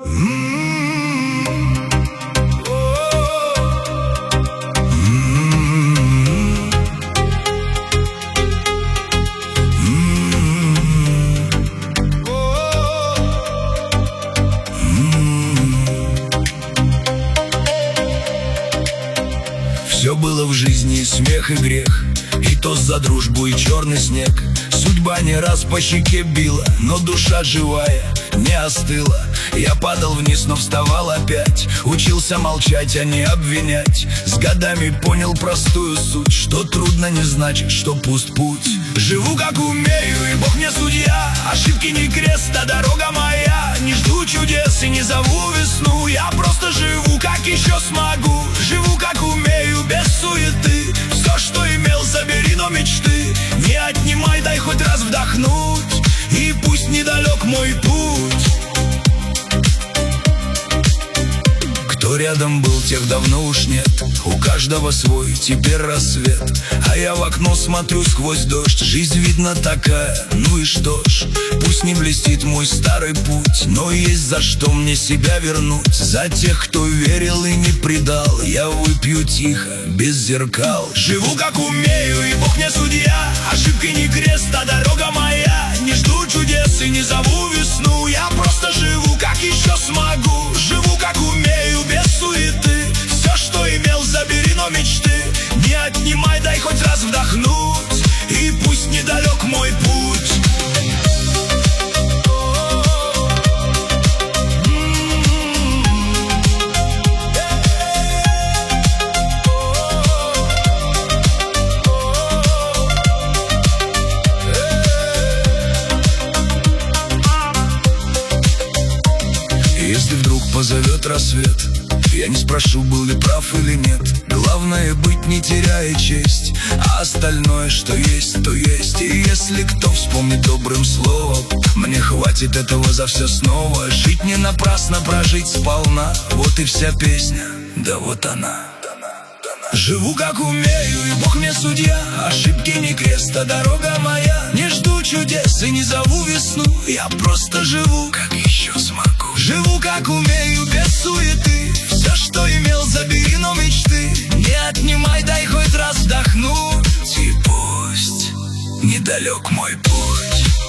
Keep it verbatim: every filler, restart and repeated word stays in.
Все было в жизни, и смех, и грех, и тост за дружбу, и черный снег. Судьба не раз по щеке била, но душа живая не остыла. Я падал вниз, но вставал опять, учился молчать, а не обвинять. С годами понял простую суть, что трудно не значит, что пуст путь. Живу как умею, и Бог мне судья. Ошибки не крест, а дорога моя. Не жду чудес и не зову весну. Я просто живу, как еще смогу. Живу как умею, без суеты. Все, что имел, забери, но мечты не отнимай, дай хоть раз вдохнуть. И пусть недалек мой путь. Кто рядом был, тех давно уж нет. У каждого свой теперь рассвет. А я в окно смотрю сквозь дождь. Жизнь видно такая, ну и что ж. Пусть не блестит мой старый путь, но есть за что мне себя вернуть. За тех, кто верил и не предал. Я выпью тихо, без зеркал. Живу как умею, и Бог мне судья. Ошибки не крест, а дорога моя. Не жду чудес и не зову весну. Я просто живу, как еще смогу. Живу как умею, без суеты. Все, что имел, забери, но мечты не отнимай, дай хоть раз вдохнуть. И пусть недалек мой путь. Если вдруг позовет рассвет, я не спрошу, был ли прав или нет. Главное быть, не теряя честь, а остальное, что есть, то есть. И если кто вспомнит добрым словом, мне хватит этого за все снова. Жить не напрасно, прожить сполна. Вот и вся песня, да вот она. Живу как умею, и Бог мне судья. Ошибки не крест, а дорога моя. Не жду чудес и не зову весну. Я просто живу, как еще смогу. Живу как умею, без суеты. Все, что имел, забери, но мечты не отнимай, дай хоть раз вдохнуть. И пусть недалек мой путь.